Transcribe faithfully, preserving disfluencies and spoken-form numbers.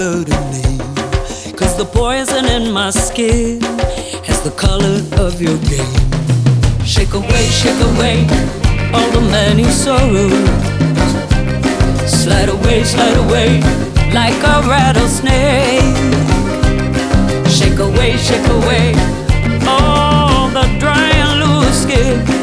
to me, 'cause the poison in my skin has the color of your game. Shake away, shake away all the many sorrows. Slide away, slide away like a rattlesnake. Shake away, shake away all the dry and loose skin.